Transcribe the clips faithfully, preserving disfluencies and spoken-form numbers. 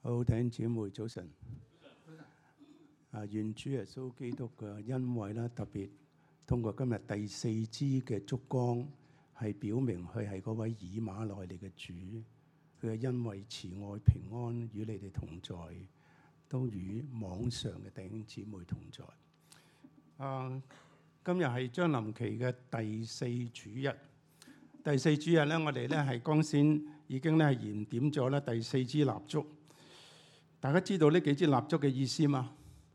好，弟兄姊妹早晨。啊，願主耶穌基督嘅恩惠啦，特別通過今日第四支嘅燭光，係表明佢係嗰位以馬內利嘅主，佢嘅恩惠、慈愛、平安與你哋同在，都與網上嘅弟兄姊妹同在。啊，今日係將臨期嘅第四主日。第四主日咧，我哋咧係剛先已經咧係燃點咗咧第四支蠟燭。大家知道呢幾支蠟燭嘅意思嗎？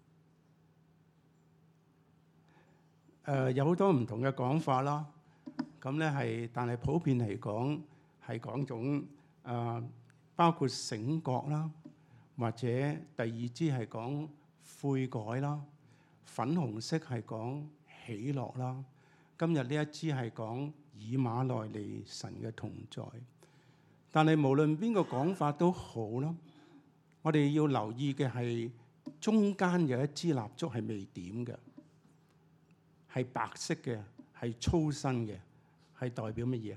誒、呃、有好多唔同嘅講法啦。咁咧係，但係普遍嚟講係講種誒、呃，包括醒覺啦，或者第二支係講悔改啦，粉紅色係講喜樂啦。今日呢一支係講以馬內利神嘅同在。但係無論邊個講法都好啦。我哋要留意嘅係中間有一支蠟燭係未點嘅，係白色嘅，係粗身嘅，係代表乜嘢？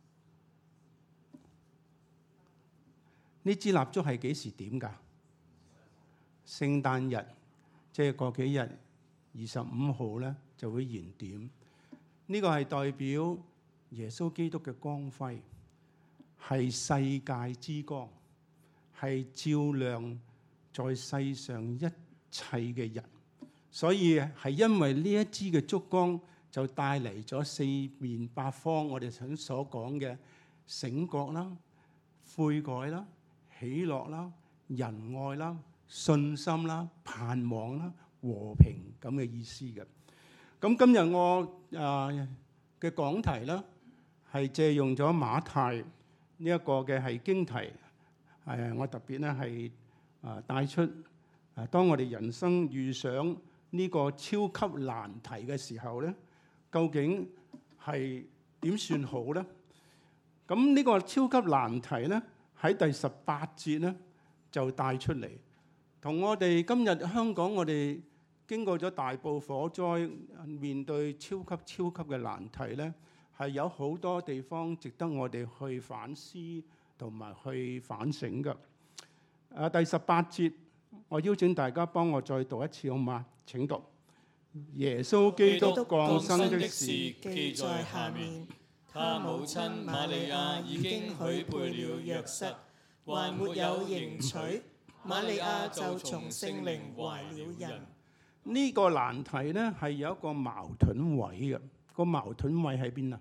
呢支蠟燭係幾時點㗎？聖誕日，即係過幾日，二十五號咧就會燃點。呢個係代表耶穌基督嘅光輝，係世界之光。係照亮在世上一切嘅人，所以係因為呢一支嘅燭光就帶嚟咗四面八方我哋想所講嘅醒覺啦、悔改啦、喜樂啦、仁愛啦、信心啦、盼望啦、和平咁嘅意思嘅。咁今日我誒嘅講題啦，係借用咗馬太呢一個嘅係經題。係，我特別咧係啊帶出啊，當我哋人生遇上呢個超級難題嘅時候咧，究竟係點算好咧？咁呢個超級難題咧，喺第十八節咧就帶出嚟，同我哋今日香港我哋經過咗大埔火災，面對超級超級嘅難題咧，係有好多地方值得我哋去反思同埋去反省嘅。啊，第十八節，我邀請大家幫我再讀一次好嗎？請讀。耶穌基督降生的事記在下面。他母親瑪利亞已經許配了約瑟，還沒有迎娶，瑪利亞就從聖靈懷了孕。 呢個難題咧係有一個矛盾位嘅，個矛盾位喺邊啊？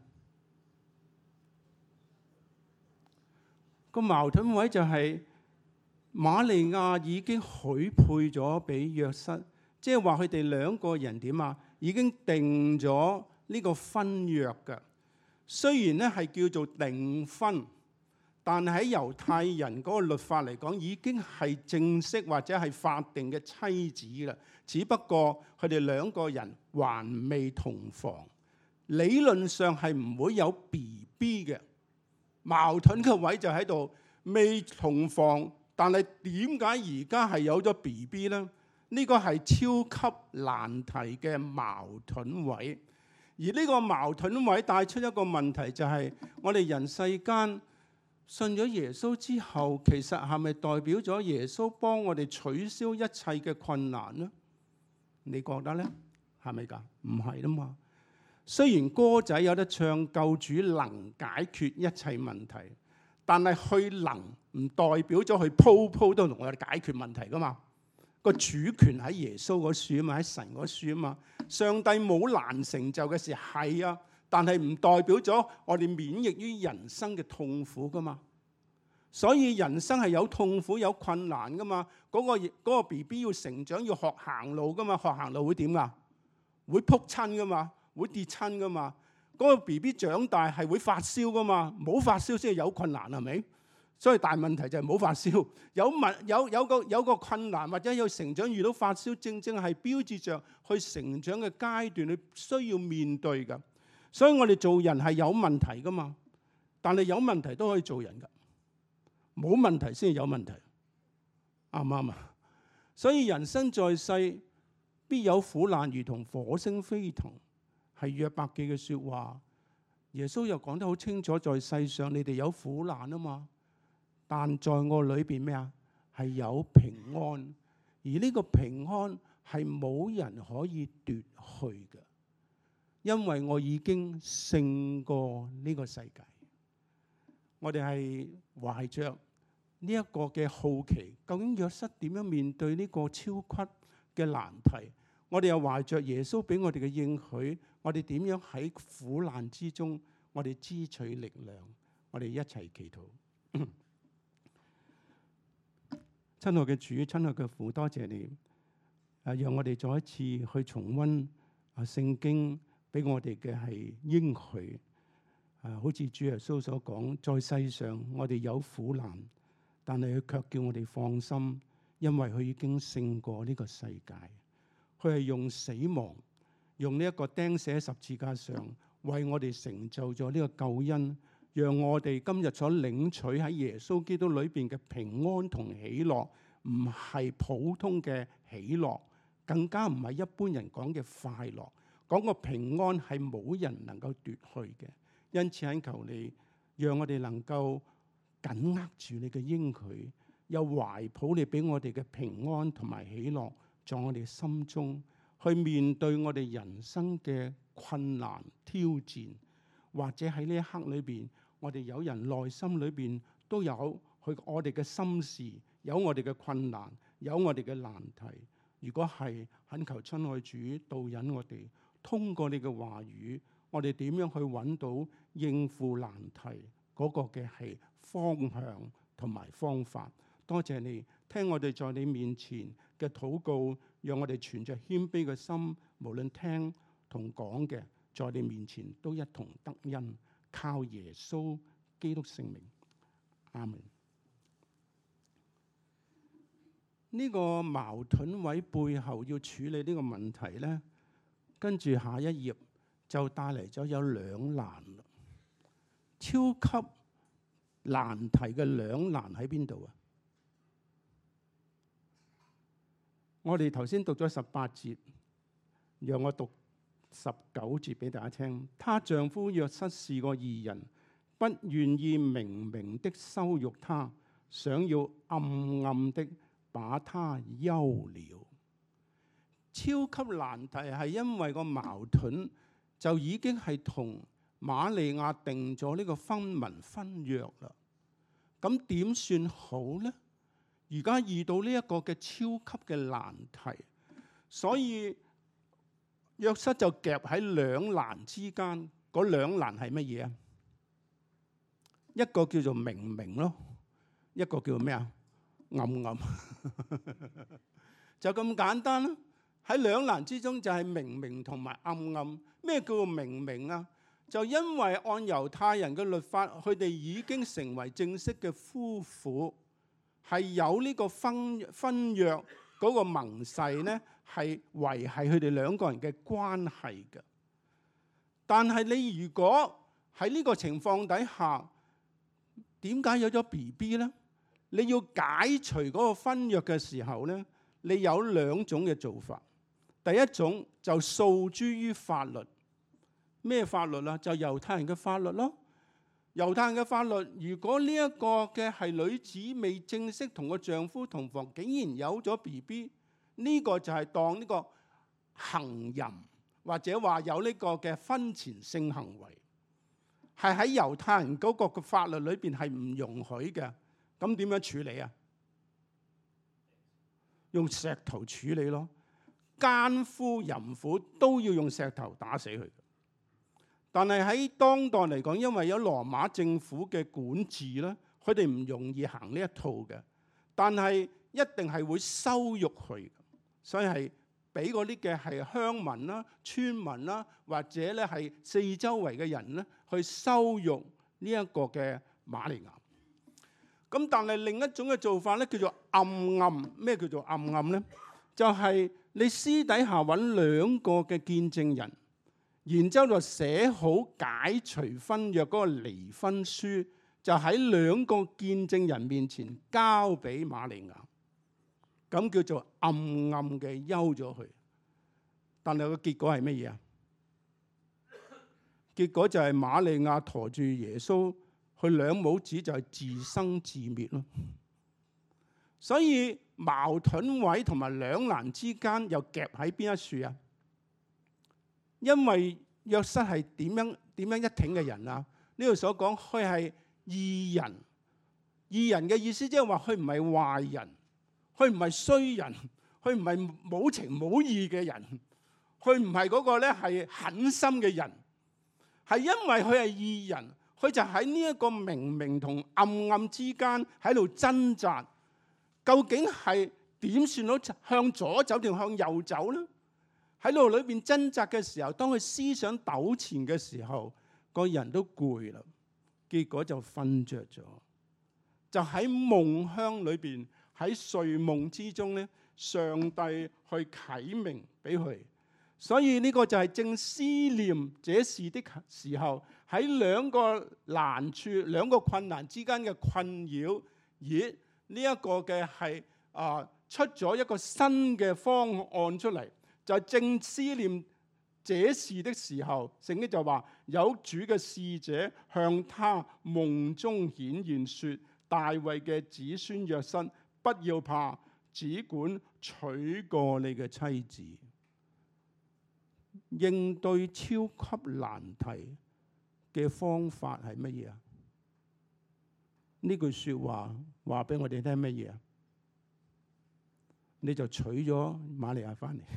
個矛盾位就係瑪利亞已經許配咗俾約瑟，即係話佢哋兩個人點啊？已經定咗呢個婚約嘅。雖然咧係叫做訂婚，但係喺猶太人嗰個律法嚟講，已經係正式或者係法定嘅妻子啦。只不過佢哋兩個人還未同房，理論上係唔會有 B B 嘅。矛盾嘅位就喺度，未同房，但係點解而家係有咗 B B 呢？呢個係超級難題嘅矛盾位。而呢個矛盾位帶出一個問題，就係我哋人世間信咗耶穌之後，其實係咪代表咗耶穌幫我哋取消一切嘅困難呢？你覺得呢？係咪㗎？唔係啦嘛。雖然歌仔有得唱，救主能解決一切問題，但係佢能唔代表咗佢鋪鋪都同我哋解決問題噶嘛？個主權喺耶穌嗰處啊嘛，喺神嗰處啊嘛。上帝冇難成就嘅事係啊，但係唔代表咗我哋免疫於人生嘅痛苦噶嘛。所以人生係有痛苦有困難噶嘛。嗰個嗰個 B B 要成長要學行路噶嘛，學行路會點噶？會仆親噶嘛？會跌親噶嘛？嗰個 B B 長大係會發燒噶嘛？冇發燒先係有困難係咪？所以大問題就係冇發燒，有問有有個有個困難或者有成長遇到發燒，正正係標誌着去成長嘅階段，你需要面對噶。所以我哋做人係有問題噶嘛，但係有問題都可以做人噶，冇問題先係有問題，啱唔啱啊？所以人生在世必有苦難，如同火星飛騰。係約伯記嘅說話，耶穌又講得好清楚，在世上你哋有苦難啊嘛，但在我裏邊咩啊？ 係有平安，而呢個平安係冇人可以奪去嘅，因為我已經勝過呢個世界。我哋係懷着呢一個嘅好奇，究竟約瑟點樣面對呢個超級嘅難題？我哋又懷着耶穌俾我哋嘅應許，我哋點樣喺苦難之中，我哋支取力量？我哋一齊祈禱。親愛嘅主，親愛嘅父，多謝你，啊，讓我哋再一次去重溫啊聖經俾我哋嘅係應許。啊，好似主耶穌所講，在世上我哋有苦難，但係佢卻叫我哋放心，因為佢已經勝過呢個世界。佢係用死亡，用呢一個釘死喺十字架上，為我哋成就咗呢個救恩，讓我哋今日所領取喺耶穌基督裏邊嘅平安同喜樂，唔係普通嘅喜樂，更加唔係一般人講嘅快樂。講個平安係冇人能夠奪去嘅。因此懇求你，讓我哋能夠緊握住你嘅應許，又懷抱你俾我哋嘅平安同埋喜樂，在我哋心中去面對我哋人生嘅困難挑戰，或者喺呢一刻裏邊，我哋有人內心裏邊都有去我哋嘅心事，有我哋嘅困難，有我哋嘅難題。如果係懇求親愛主導引我哋，通過你嘅話語，我哋點樣去揾到應付難題嗰個嘅係方向同埋方法？多謝你聽我哋在你面前嘅禱告，讓我哋存着謙卑嘅心，無論聽同講嘅，在你面前都一同得恩，靠耶穌基督聖名，阿門。呢個矛盾位背後要處理呢個問題呢，跟住下一頁就帶嚟咗有兩難，超級難題嘅兩難喺邊度啊？我哋頭先讀咗十八節，讓我讀十九節俾大家聽。她丈夫約瑟是個義人，不願意明明的羞辱她，想要暗暗的把她休了。超級難題係因為個矛盾就已經係同瑪利亞定咗呢個婚盟婚約啦。咁點算好呢？而家遇到呢一個嘅超級嘅難題，所以約瑟就夾喺兩難之間。嗰兩難係乜嘢啊？一個叫做明明咯，一個叫咩啊？暗暗。就咁簡單啦。喺兩難之中就係明明同埋暗暗。咩叫做明明啊？就因為按猶太人嘅律法，佢哋已經成為正式嘅夫婦，係有呢個婚婚約嗰個盟誓呢，係維繫佢哋兩個人嘅關係嘅。但係你如果喺呢個情況底下，點解有咗 B B 呢？你要解除嗰個婚約嘅時候呢，你有兩種嘅做法。第一種就訴諸於法律。咩法律啊？就猶太人嘅法律咯。猶太人嘅法律，如果呢一個嘅係女子未正式同個丈夫同房，竟然有咗 B B， 呢個就係當呢個行淫，或者話有呢個嘅婚前性行為，係喺猶太人嗰個嘅法律裏邊係唔容許嘅。咁點樣處理啊？用石頭處理咯。奸夫淫婦都要用石頭打死佢。但係喺當代嚟講，因為有羅馬政府嘅管治咧，佢哋唔容易行呢一套嘅。但係一定係會羞辱佢，所以係俾嗰啲嘅係鄉民啦、村民啦，或者咧係四周圍嘅人咧，去羞辱呢一個嘅瑪利亞。咁但係另一種嘅做法咧，叫做暗暗。咩叫做暗暗咧？就係你私底下揾兩個嘅見證人，然之後就寫好解除婚約嗰個離婚書，就喺兩個見證人面前交俾瑪利亞，咁叫做暗暗嘅休咗佢。但係個結果係乜嘢啊？結果就係瑪利亞馱住耶穌，佢兩母子就係自生自滅咯。 所以矛盾位同埋兩難之間又夾喺邊一處啊？因為約瑟係點樣點樣一挺嘅人啊？呢度所講佢係義人，義人嘅意思即係話佢唔係壞人，佢唔係衰人，佢唔係冇情冇義嘅人，佢唔係嗰個咧係狠心嘅人，係因為佢係義人，佢就喺呢一個明明同暗暗之間喺度掙扎，究竟係點算到向左走定向右走呢？喺度裏邊掙扎嘅時候，當佢思想糾纏嘅時候，個人都攰啦，結果就瞓着咗，就喺夢鄉裏邊，喺睡夢之中咧，上帝去啟明俾佢。所以呢個就係正思念這事的時候，喺兩個難處、兩個困難之間嘅困擾，而呢一個嘅係啊出咗一個新嘅方案出嚟。就正思念這事的時候，聖經就話有主嘅使者向他夢中顯現說：大衛嘅子孫約瑟，不要怕，只管娶過你嘅妻子。應對超級難題嘅方法係乜嘢啊？呢句說話話俾我哋聽乜嘢啊？你就娶咗瑪利亞翻嚟。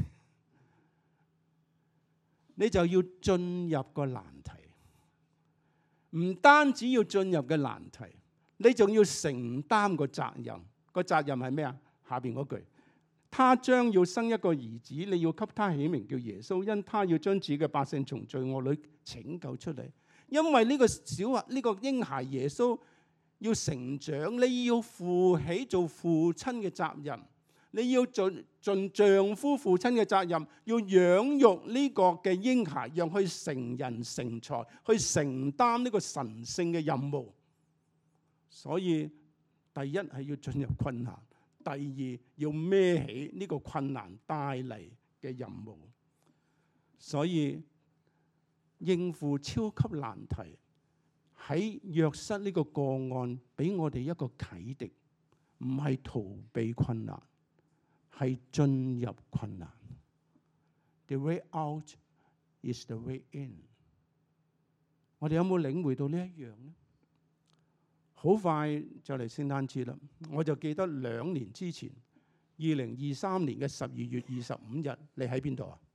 你就要進入個難題，唔單止要進入嘅難題，你仲要承擔個責任。個責任係咩啊？下邊嗰句，他將要生一個兒子，你要給他起名叫耶穌，因他要將自己嘅百姓從罪惡裏拯救出嚟。因為呢個小孩，呢個嬰孩耶穌要成長，你要負起做父親嘅責任。你要盡盡丈夫父親嘅責任，要養育呢個嘅嬰孩，讓佢成人成才，去承擔呢個神聖嘅任務。所以第一係要進入困難，第二要孭起呢個困難帶嚟嘅任務。所以應付超級難題，喺約瑟呢個個案俾我哋一個啟迪，唔係逃避困難，係進入困難。The way out is the way in。我哋有冇領會到呢一樣呢？好快就嚟聖誕節啦！我就記得兩年之前，二零二三年嘅十二月二十五日，你喺邊度啊？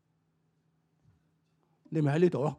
你咪喺呢度咯。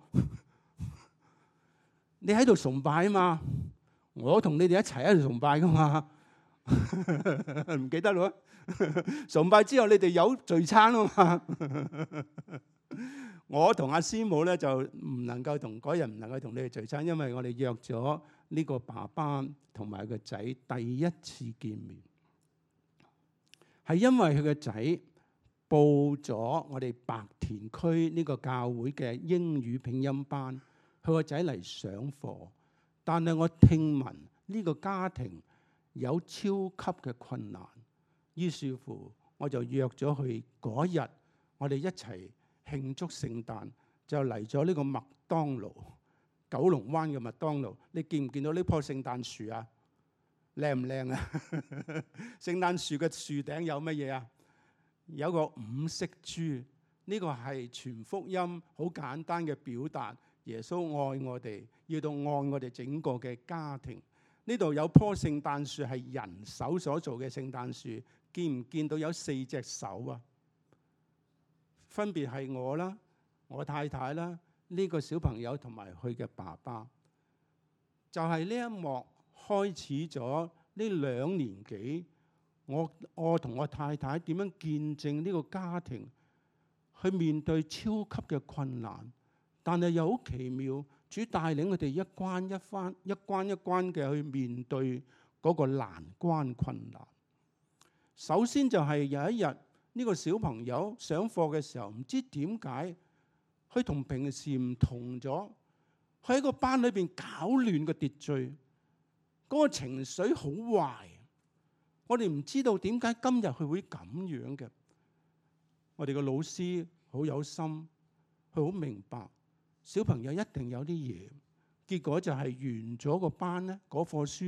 你喺度崇拜啊嘛，我同你哋一齊喺度崇拜噶嘛。唔記得咯？崇拜之後你哋有聚餐啊嘛。我同阿師母咧就唔能夠同嗰日唔能夠同你哋聚餐，因為我哋約咗呢個爸爸同埋個仔第一次見面，係因為佢個仔報咗我哋白田區呢個教會嘅英語拼音班，佢個仔嚟上課，但係我聽聞呢個家庭有超級嘅困難，於是乎我就約咗佢嗰日，我哋一齊慶祝聖誕，就嚟咗呢個麥當勞，九龍灣嘅麥當勞。你見唔見到呢棵聖誕樹啊？靚唔靚啊？聖誕樹嘅樹頂有乜嘢啊？有個五色珠，呢個係全福音好簡單嘅表達。耶穌愛我哋，要到愛我哋整個嘅家庭。呢度有棵聖誕樹係人手所做嘅聖誕樹，見唔見到有四隻手啊？分別係我啦、我太太啦、呢個小朋友同埋佢嘅爸爸。就係呢一幕開始咗呢兩年幾，我我同我太太點樣見證呢個家庭去面對超級嘅困難，但係又好奇妙，主帶領佢哋一關一關、一關一關嘅去面對嗰個難關困難。首先就係有一日，呢個小朋友上課嘅時候，唔知點解佢同平時唔同咗，佢喺個班裏邊搞亂個秩序，嗰個情緒好壞。我哋唔知道點解今日佢會咁樣嘅。我哋個老師好有心，佢好明白小朋友一定有啲嘢，結果就係完咗個班咧，嗰課書咧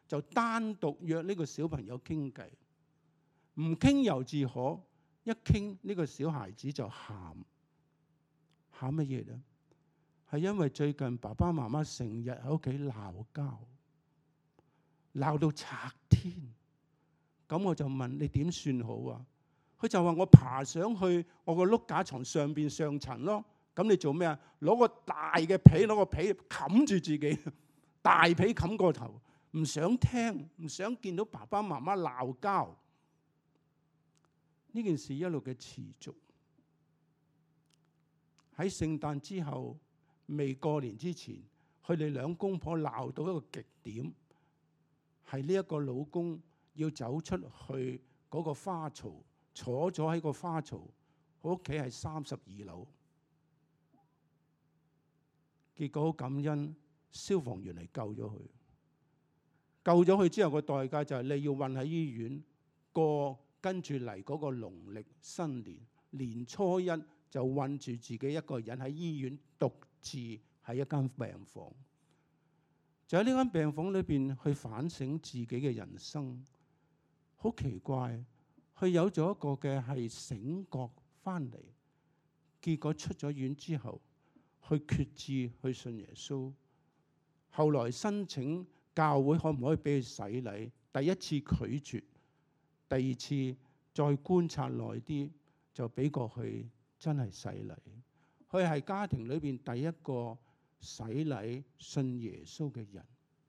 就單獨約呢個小朋友傾偈，唔傾猶自可，一傾呢個小孩子就喊，喊乜嘢咧？係因為最近爸爸媽媽成日喺屋企鬧交，鬧到拆天。咁我就問你點算好啊？佢就話我爬上去我個碌架床上邊上層咯。咁你做咩啊？攞個大嘅被，攞個被冚住自己，大被冚個頭，唔想聽，唔想見到爸爸媽媽鬧交。呢件事一路嘅持續，喺聖誕之後，未過年之前，佢哋兩公婆鬧到一個極點，係呢一個老公要走出去嗰個花槽，坐咗喺個花槽，佢屋企係三十二樓。結果感恩消防員嚟救咗佢，救咗佢之後個代價就係你要運喺醫院，過跟住嚟嗰個農曆新年年初一就韞住自己一個人喺醫院獨自喺一間病房，就喺呢間病房裏邊去反省自己嘅人生。好奇怪，佢有咗一個嘅係醒覺翻嚟，結果出咗院之後，去決志去信耶穌。後來申請教會可唔可以俾佢洗禮，第一次拒絕，第二次再觀察耐啲就俾過佢真係洗禮。佢係家庭裏邊第一個洗禮信耶穌嘅人。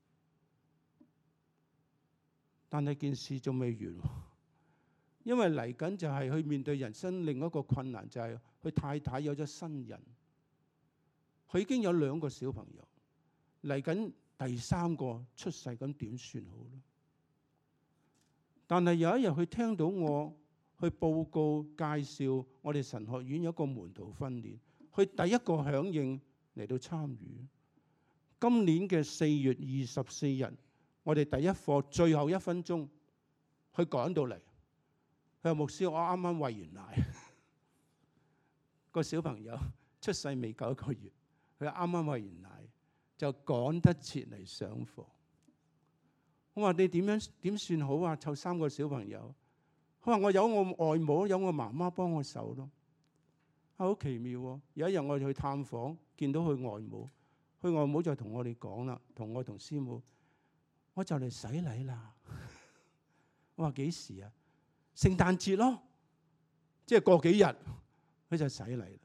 但係件事仲未完，因為嚟緊就係去面對人生另一個困難，就係佢太太有咗新人。佢已經有兩個小朋友，嚟緊第三個出世，咁點算好呢？但係有一日佢聽到我去報告介紹我哋神學院有一個門徒訓練，佢第一個響應嚟到參與。今年嘅四月二十四日，我哋第一課最後一分鐘，佢趕到嚟。佢話牧師，我啱啱餵完奶，個小朋友出世未夠一個月。佢啱啱餵完奶就趕得切嚟上課。我話你點樣點算好啊？湊三個小朋友。佢話我有我外母，有我媽媽幫我手咯。啊，好奇妙喎！有一日我哋去探訪，見到佢外母，佢外母就同我哋講啦，同我同師母，我就嚟洗禮啦。我話幾時啊？聖誕節咯，即係過幾日佢就洗禮啦。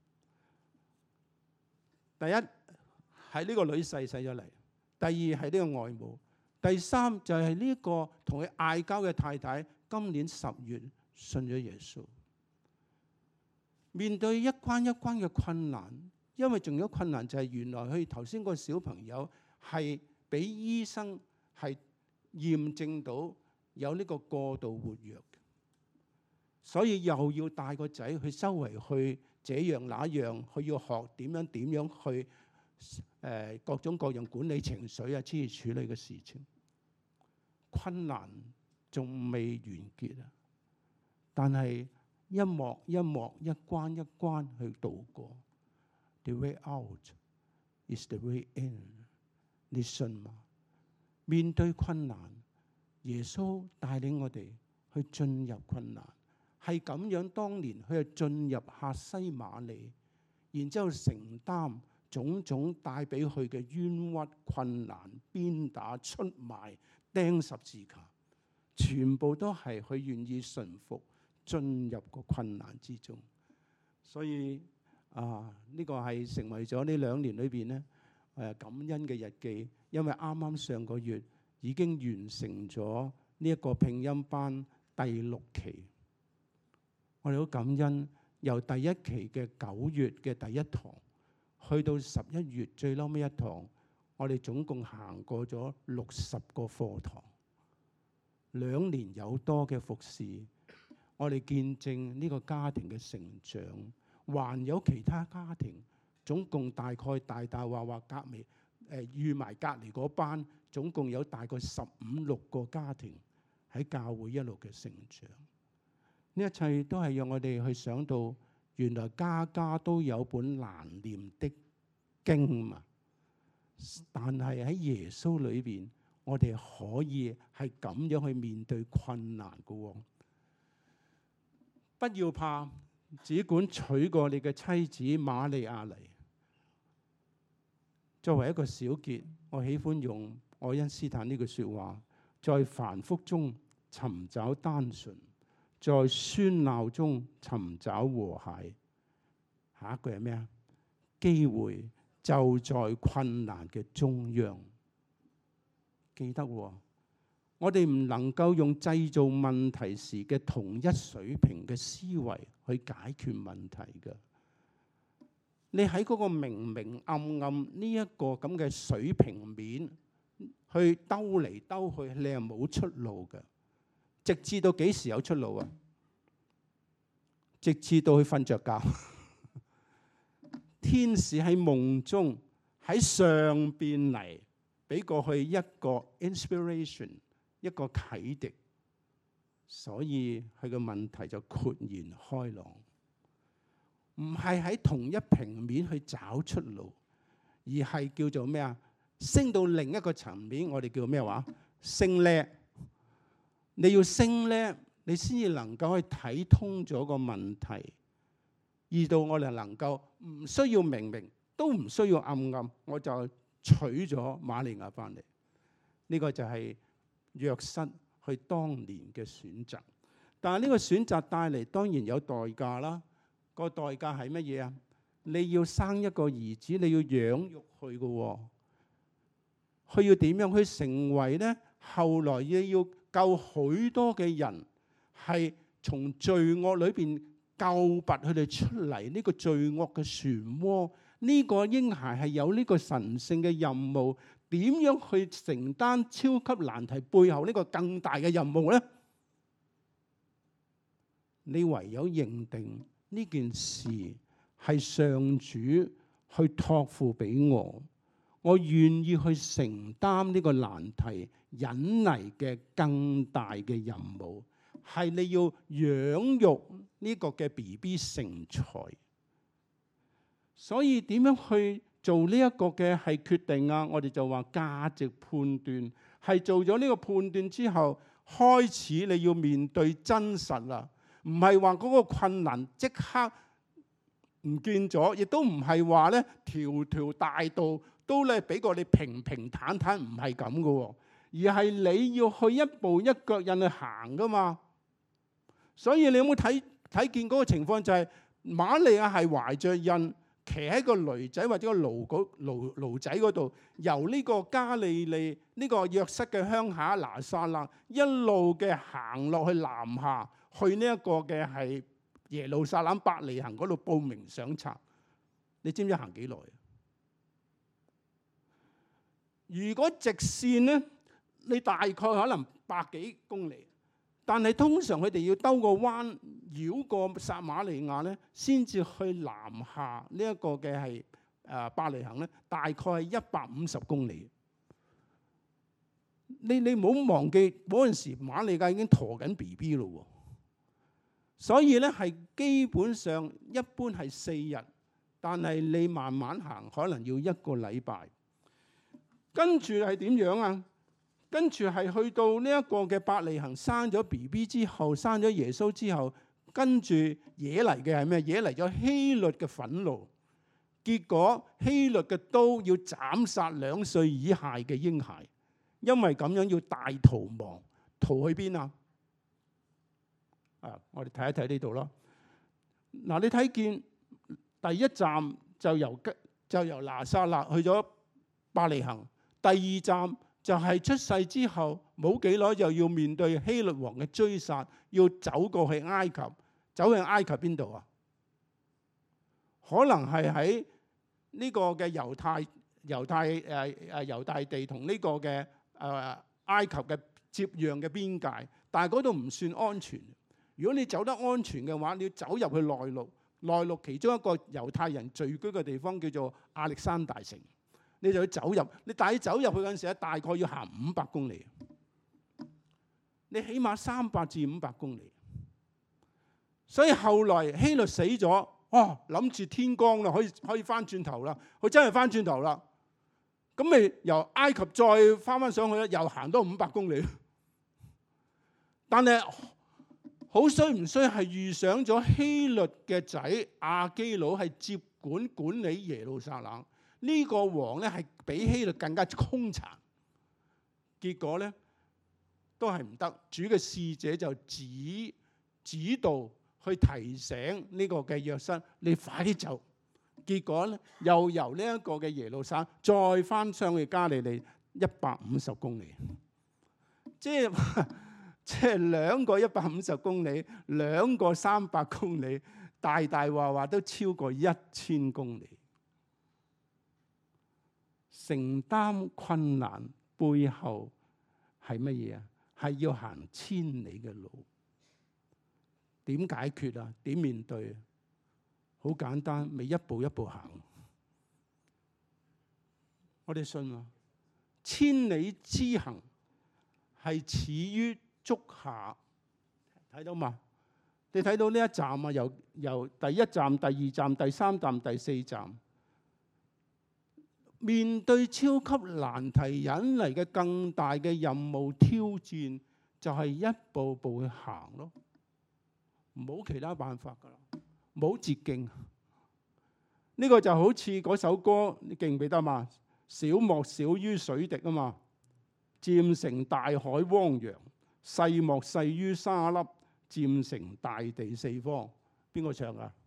第一係呢個女婿洗咗禮，第二係呢個外母，第三就係呢個同佢嗌交嘅太太，今年十月信咗耶穌。面對一關一關嘅困難，因為仲有困難就係原來佢頭先個小朋友係俾醫生係驗證到有呢個過度活躍，所以又要帶個仔去周圍去。這樣那樣，佢要學點樣點樣去誒、呃、各種各樣管理情緒啊，諸如處理嘅事情，困難仲未完結啊！但係一幕一幕、一關一關去度過。The way out is the way in。你信嗎？面對困難，耶穌帶領我哋去進入困難。係咁樣，當年佢係進入客西馬尼，然之後承擔種種帶俾佢嘅冤屈、困難、鞭打、出賣、釘十字架，全部都係佢願意順服進入個困難之中。所以啊，呢個係成為咗呢兩年裏邊咧誒感恩嘅日記，因為啱啱上個月已經完成咗呢一個拼音班第六期。我哋好感恩，由第一期嘅九月嘅第一堂，去到十一月最嬲尾一堂，我哋總共行過咗六十個課堂，兩年有多嘅服侍，我哋見證呢個家庭嘅成長，還有其他家庭，總共大概大大話話隔離誒預埋隔離嗰班，總共有大概十五六個家庭喺教會一路嘅成長。呢一切都係讓我哋去想到，原來家家都有本難念的經嘛。但係喺耶穌裏邊， 我哋可以係咁樣去面對困難嘅喎。不要怕，只管娶過你嘅妻子瑪利亞嚟。作為一個小結，我喜歡用愛因斯坦呢句說話：在繁複中尋找單純，在喧鬧中尋找和諧。下一句係咩啊？機會就在困難嘅中央。記得喎，我哋唔能夠用製造問題時嘅同一水平嘅思維去解決問題嘅。你喺嗰個明明暗暗呢一個咁嘅水平面去兜嚟兜去，你係冇出路嘅。直至到幾時有出路啊？直至到佢瞓着覺，天使喺夢中喺上邊嚟，俾過去一個 inspiration， 一個啟迪，所以佢嘅問題就豁然開朗。唔係喺同一平面去找出路，而係叫做咩啊？升到另一個層面，我哋叫咩話？升叻。你要升叻，你先至能夠去睇通咗個問題，而到我哋能夠唔需要明明，都唔需要暗暗，我就娶咗瑪利亞翻嚟。呢個就係約瑟佢當年嘅選擇。但係呢個選擇帶嚟當然有代價啦。個代價係乜嘢啊？你要生一個兒子，你要養育佢嘅，佢要點樣去成為呢？後來亦要救許多嘅人，係從罪惡裏邊救拔佢哋出嚟。呢個罪惡嘅漩渦，呢個嬰孩係有呢個神聖嘅任務，點樣去承擔超級難題背後呢個更大嘅任務呢？你唯有認定呢件事係上主去託付俾我，我願意去承擔呢個難題引嚟嘅更大嘅任務，係你要養育呢個嘅 B B 成才。所以點樣去做呢一個嘅係決定啊？我哋就話價值判斷，係做咗呢個判斷之後，開始你要面對真實啦。唔係話嗰個困難即刻唔見咗，亦都唔係話咧條條大道都咧俾個你平平坦坦，唔係咁噶，而係你要去一步一腳印去行噶嘛。所以你有冇睇睇見嗰個情況？就係瑪利亞係懷着孕，騎喺個驢仔或者個驢嗰驢驢仔嗰度，由呢個加利利呢個約瑟嘅鄉下拿撒勒一路嘅行落去南下，去呢一個嘅係耶路撒冷伯利恆嗰度報名上冊。你知唔知行幾耐？如果直線咧，你大概可能百幾公里，但係通常佢哋要兜個彎繞過撒瑪利亞咧，先至去南下呢一個嘅係誒伯利恆咧，大概係一百五十公里。你你唔好忘記嗰陣時瑪利亞已經陀緊 B B 咯喎。所以咧係基本上一般係四日，但係你慢慢行可能要一個禮拜。跟住係點樣啊？跟住係去到呢一個嘅伯利恆生咗 B B 之後，生咗耶穌之後，跟住惹嚟嘅係咩？惹嚟咗希律嘅憤怒。結果希律嘅刀要斬殺兩歲以下嘅嬰孩，因為咁樣要大逃亡。逃去邊啊？啊！我哋睇一睇呢度咯。嗱，你睇見第一站就由就由拿撒勒去咗伯利恆，第二站就係出世之後冇幾耐就要面對希律王嘅追殺，要走過去埃及。走去埃及邊度啊？可能係喺呢個嘅猶太猶太誒誒猶大地同呢個嘅誒埃及嘅接壤嘅邊界，但係嗰度唔算安全。如果你走得安全嘅話，你要走入去內陸。內陸其中一個猶太人聚居嘅地方叫做亞歷山大城，你就要走入。你但係走入去嗰陣時咧，大概要行五百公里。你起碼三百至五百公里。所以後來希律死咗，哦，諗住天光啦，可以可以翻轉頭啦。佢真係翻轉頭啦。 咁咪由埃及再翻翻上去咧，又行多五百公里。但係好衰唔衰係遇上咗希律嘅仔亞基老係接管管理耶路撒冷。呢個王咧係比希律更加兇殘。結果咧都係唔得，主嘅使者就指指導去提醒呢個嘅約瑟，你快啲走。結果咧又由呢一個嘅耶路撒冷再翻上去加利利一百五十公里，即係即係兩個一百五十公里，兩個三百公里，大大話話都超過一千公里。承擔困難背後係乜嘢啊？係要行千里嘅路。點解決啊？點面對啊？好簡單，咪一步一步行。我哋信啊，千里之行係始於足下，睇到嘛？你睇到呢一站啊，由由第一站、第二站、第三站、第四站，面對超級難題引嚟嘅更大嘅任務挑戰，就係一步步去行咯，冇其他辦法噶啦，冇捷徑。呢個就好似嗰首歌，你記唔記得嘛？小莫小於水滴啊嘛，漸成大海汪洋；細莫細於沙粒，漸成大地四方。邊個唱啊？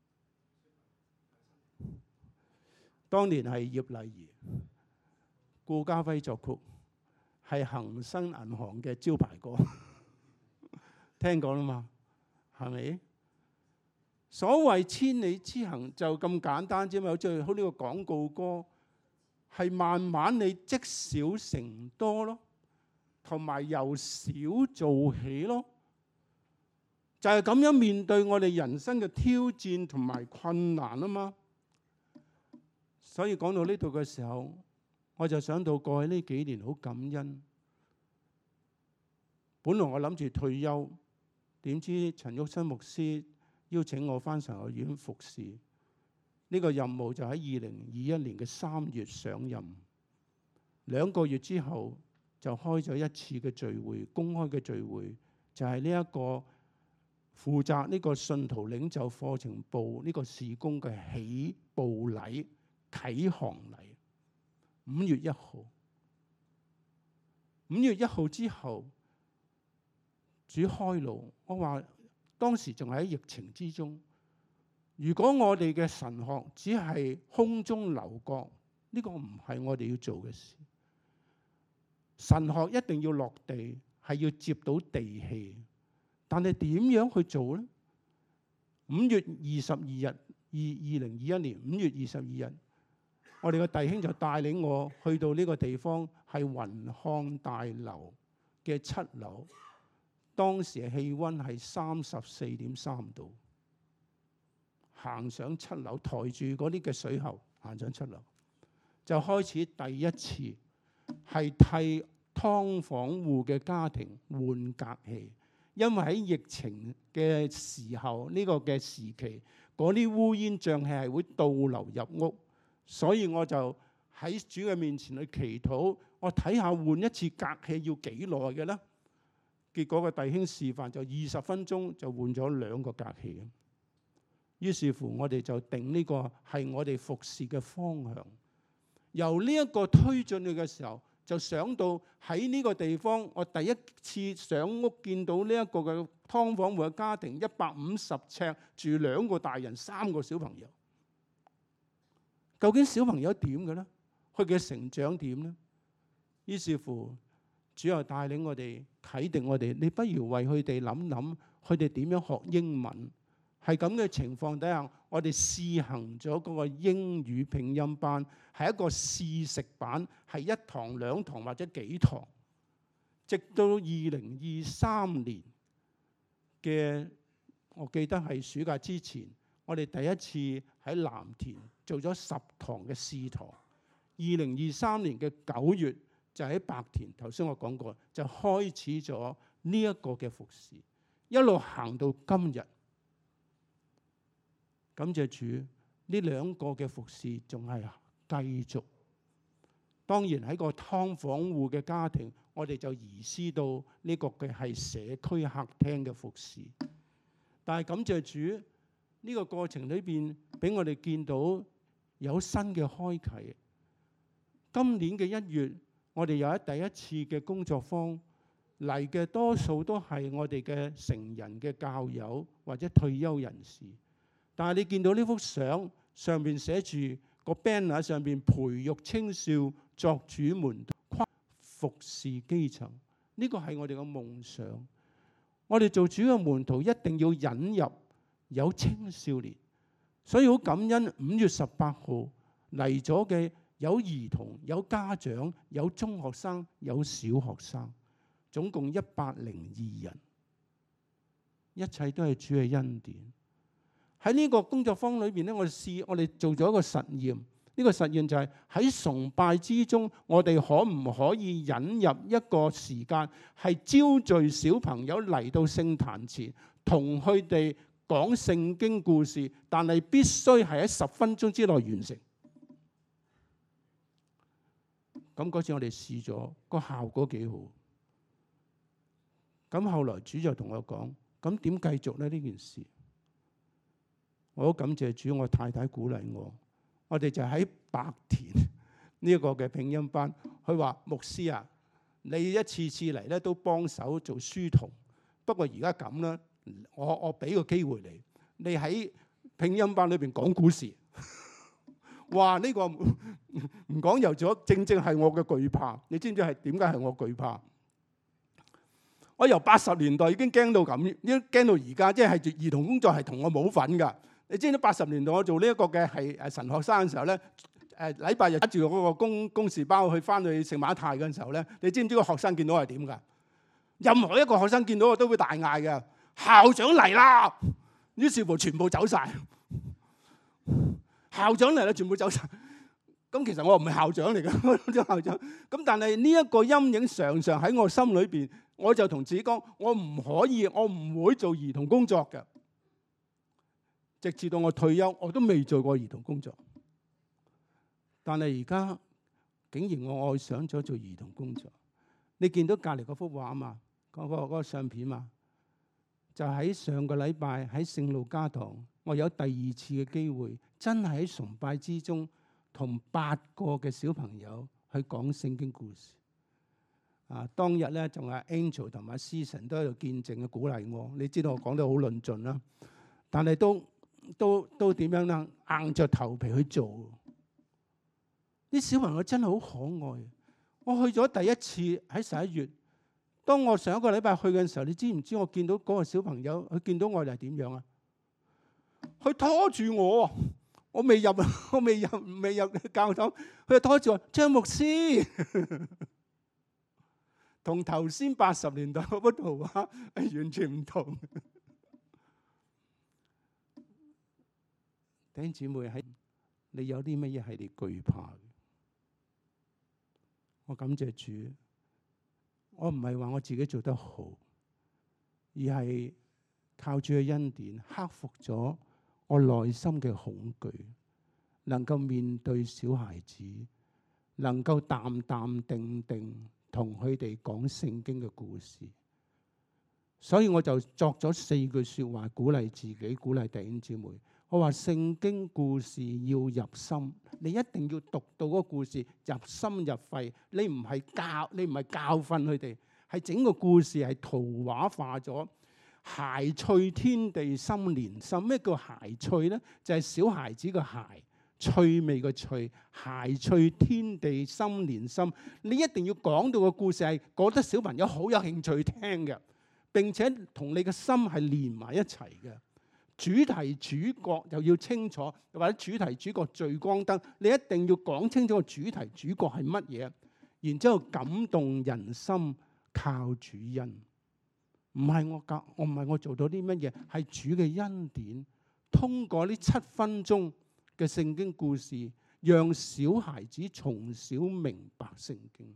當年係葉麗儀、顧嘉輝作曲，係恒生銀行嘅招牌歌。聽過啦嘛？係咪？所謂千里之行就咁簡單啫嘛，好似好呢個廣告歌，係慢慢你積少成多咯，同埋由少做起咯，就係咁樣面對我哋人生嘅挑戰同埋困難啊嘛。所以講到呢度嘅時候，我就想到過去呢幾年好感恩。本來我諗住退休，點知陳玉新牧師邀請我返神學院服侍，呢、這個任務就喺二零二一年嘅三月上任。兩個月之後就開咗一次嘅聚會，公開嘅聚會，就係呢一個負責呢個信徒領袖課程部呢個事工嘅起步禮、啟航禮。五月一號，五月一號之後，主開路。我話當時仲喺疫情之中，如果我哋嘅神學只係空中樓閣，呢個唔係我哋要做嘅事。神學一定要落地，係要接到地氣。但係點樣去做呢？五月二十二日，二二零二一年五月二十二日，我哋嘅弟兄就帶領我去到呢個地方，係雲漢大樓嘅七樓。當時嘅氣温係三十四點三度，行上七樓，抬住嗰啲嘅水喉行上七樓，就開始第一次係替劏房戶嘅家庭換隔氣，因為喺疫情嘅時候，呢個嘅時期，嗰啲烏煙瘴氣係會倒流入屋，所以我就喺主嘅面前去祈禱，我睇下換一次隔氣要幾耐嘅咧？結果個弟兄示範就二十分鐘就換咗兩個隔氣。於是乎我哋就定呢個係我哋服侍嘅方向。由呢一個推進去嘅時候，就想到喺呢個地方，我第一次上屋見到呢一個嘅劏房戶嘅家庭，一百五十尺住兩個大人三個小朋友。究竟小朋友點嘅咧？佢嘅成長點咧？於是乎主又帶領我哋啟迪我哋，你不如為佢哋諗諗，佢哋點樣學英文？係咁嘅情況底下，我哋試行咗嗰個英語拼音班，係一個試食版，係一堂兩堂或者幾堂，直到二零二三年嘅，我記得係暑假之前，我哋第一次喺藍田做咗十堂嘅試堂。二零二三年嘅九月就喺白田，頭先我講過，就開始咗呢一個嘅服侍，一路行到今日。感謝主，呢兩個嘅服侍仲係繼續。 當然喺個劏房戶嘅家庭，我哋就移師到呢個嘅係社區客廳嘅服侍。但係感謝主，呢個過程裏邊俾我哋見到有新嘅開啓。今年嘅一月，我哋有一第一次嘅工作坊嚟嘅，多數都係我哋嘅成人嘅教友或者退休人士。但係你見到呢幅相上邊寫住個 banner 上邊培育青少作主門徒，服侍基層，呢個係我哋嘅夢想。我哋做主嘅門徒一定要引入有青少年，所以好感恩五月十八號嚟咗嘅有兒童、有家長、有中學生、有小學生，總共一百零二人，一切都係主嘅恩典。喺呢個工作坊裏邊咧，我哋試，我哋做咗一個實驗。呢個實驗就係喺崇拜之中，我哋可唔可以引入一個時間，係招聚小朋友嚟到聖壇前，同佢哋講聖經故事，但係必須係喺十分鐘之內完成。咁嗰次我哋試咗，個效果幾好。咁後來主就同我講：咁點繼續咧？呢件事我好感謝主，我太太鼓勵我。我哋就喺白田呢一個嘅拼音班，佢話牧師啊，你一次次嚟咧都幫手做書童，不過而家咁啦，我我俾個機會你，你喺拼音班裏邊講故事。哇！呢個唔講又咗，正正係我嘅懼怕。你知唔知係點解係我懼怕？我由八十年代已經驚到咁，已經驚到而家，即係兒童工作係同我冇份㗎。你知唔知八十年代我做呢一個嘅係誒神學生嘅時候咧，誒禮拜日揸住嗰個公公事包去翻去聖馬太嘅時候咧，你知唔知個學生見到係點㗎？任何一個學生見到我都會大嗌嘅，校長嚟啦！於是乎全部走晒，校長嚟啦，全部走晒。咁其實我唔係校長嚟㗎，我做校長。咁但係呢一個陰影常常喺我心裏邊，我就同自己講：我唔可以，我唔會做兒童工作嘅。直至到我退休，我都未做過兒童工作。但係而家竟然我愛上咗做兒童工作。你見到隔離嗰幅畫嘛？嗰個嗰個相片嘛？就喺上個禮拜喺聖路加堂，我有第二次嘅機會，真係喺崇拜之中同八個嘅小朋友去講聖經故事。啊，當日咧仲係 Angel 同埋 Susan 都喺度見證嘅鼓勵我。你知道我講得好論盡啦，但係都。都都點樣啦？硬着頭皮去做。啲小朋友真係好可愛。我去咗第一次喺十一月，當我上一個禮拜去嘅時候，你知唔知我見到嗰個小朋友？佢見到我哋係點樣啊？佢拖住我，我未入，我未入，未入教堂，佢就拖住我。張牧師，同頭先八十年代嗰幅圖畫係完全唔同。弟兄姊妹，喺你有啲乜嘢係你懼怕嘅？我感謝主，我唔係話我自己做得好，而係靠主嘅恩典克服咗我內心嘅恐懼，能夠面對小孩子，能夠淡淡定定同佢哋講聖經嘅故事。所以我就作咗四句說話，鼓勵自己，鼓勵弟兄姊妹。我話聖經故事要入心，你一定要讀到嗰個故事入心入肺。你唔係教，你唔係教訓佢哋，係整個故事係圖畫化咗，孩趣天地心連心。咩叫孩趣呢？就係小孩子嘅孩，趣味嘅趣，孩趣天地心連心。你一定要講到個故事係覺得小朋友好有興趣聽嘅，並且同你嘅心係連埋一齊嘅。主題主角又要清楚，或者主題主角聚光燈，你一定要講清楚個主題主角係乜嘢，然之後感動人心，靠主恩。唔係我教，我唔係我做到啲乜嘢，係主嘅恩典。通過呢七分鐘嘅聖經故事，讓小孩子從小明白聖經。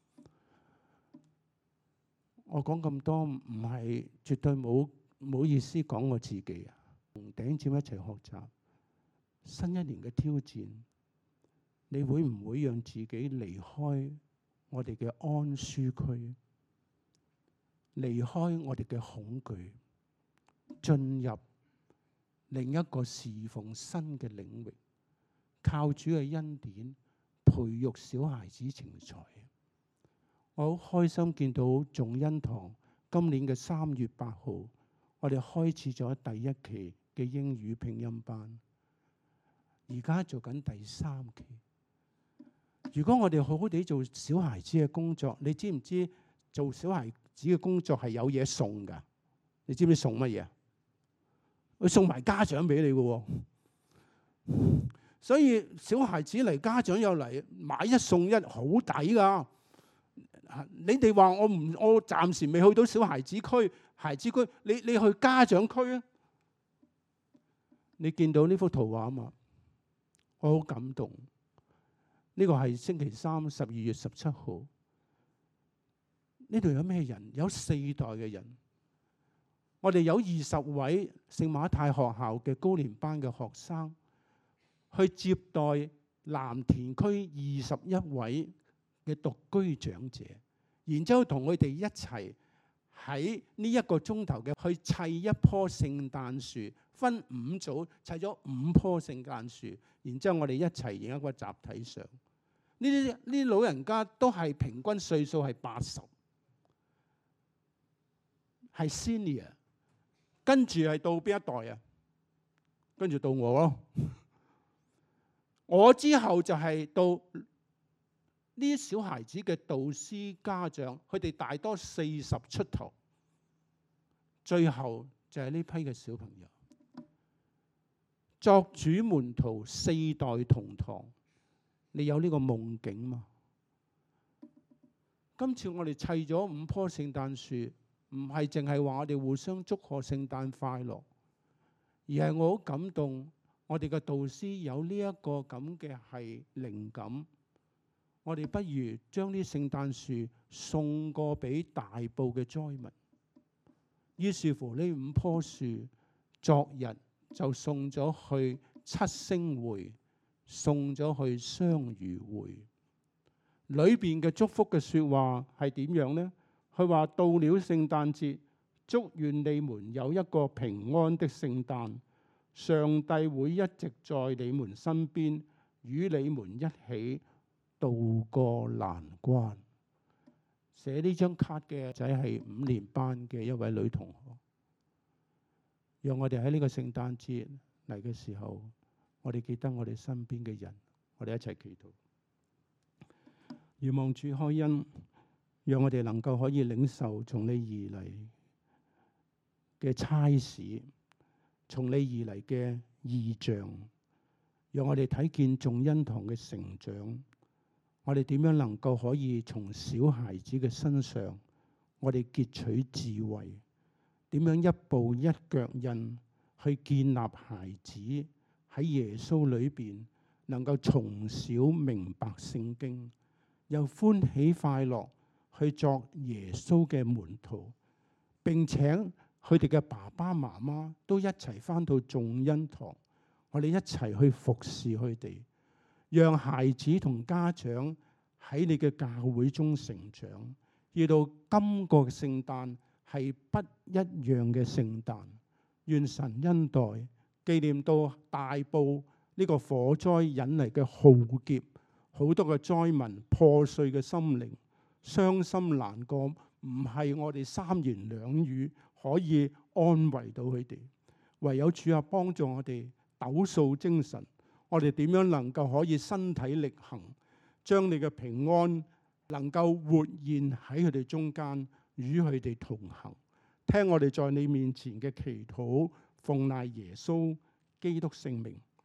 我講咁多唔係絕對冇唔好意思講我自己啊。同弟兄姊妹一齊學習新一年嘅挑戰， 你會唔會讓自己離開我哋嘅安舒區，離開我哋嘅恐懼，進入另一個侍奉新嘅領域，靠主嘅恩典培育小孩子情才？我好開心見到眾恩堂今年嘅三月八號，我哋開始咗第一期嘅英語拼音班，而家做緊第三期。如果我哋好好地做小孩子嘅工作，你知唔知做小孩子嘅工作係有嘢送㗎？你知唔知送乜嘢？佢送埋家長俾你嘅，所以小孩子嚟，家長又嚟，買一送一，好抵㗎。你哋話我唔，我暫時未去到小孩子區、孩子區，你你去家長區啊？你見到呢幅圖畫嘛？我好感動。呢個係星期三，十二月十七號。呢度有咩人？有四代嘅人。我哋有二十位聖馬太學校嘅高年班嘅學生，去接待藍田區二十一位嘅獨居長者，然之後同佢哋一齊喺呢一個鐘頭嘅去砌一棵聖誕樹，分五組砌咗五棵聖誕樹，然之後我哋一齊影一個集體相。呢啲呢啲老人家都係平均歲數係八十，係 senior。跟住係到邊一代啊？跟住到我咯。我之後就係到呢啲小孩子嘅導師家長，佢哋大多四十出頭，最後就係呢批嘅小朋友。作主門徒四代同堂，你有呢個夢境嗎？今次我哋砌咗五棵聖誕樹，唔係淨係話我哋互相祝賀聖誕快樂，而係我好感動，我哋嘅導師有呢一個咁嘅係靈感。我哋不如將啲聖誕樹送過俾大埔嘅災民。於是乎呢五棵樹，昨日就送咗去七星會，送咗去雙魚會。裏邊嘅祝福嘅說話係點樣呢？佢話到了聖誕節，祝願你們有一個平安的聖誕，上帝會一直在你們身邊，與你們一起渡過難關。寫呢張卡嘅仔係五年班嘅一位女同學。讓我哋喺呢個聖誕節嚟嘅時候，我哋記得我哋身邊嘅人，我哋一齊祈禱。願望主開恩，讓我哋能夠可以領受從你而嚟嘅差使，從你而嚟嘅異象，讓我哋睇見眾恩堂嘅成長。我哋點樣能夠可以從小孩子嘅身上，我哋汲取智慧，點樣一步一腳印去建立孩子喺耶穌裏邊，能夠從小明白聖經，又歡喜快樂去作耶穌嘅門徒，並且佢哋嘅爸爸媽媽都一齊返到眾恩堂，我哋一齊去服侍佢哋，讓孩子同家長喺你嘅教會中成長，要到今個聖誕係不一樣嘅聖誕。願神恩待，紀念到大埔呢個火災引嚟嘅浩劫，好多嘅災民破碎嘅心靈，傷心難過，唔係我哋三言兩語可以安慰到佢哋。唯有主啊，幫助我哋抖擻精神，我哋點樣能夠可以身體力行，將你嘅平安能夠活現喺佢哋中間，與佢哋同行。聽我哋在你面前嘅祈禱，奉賴耶穌基督聖名。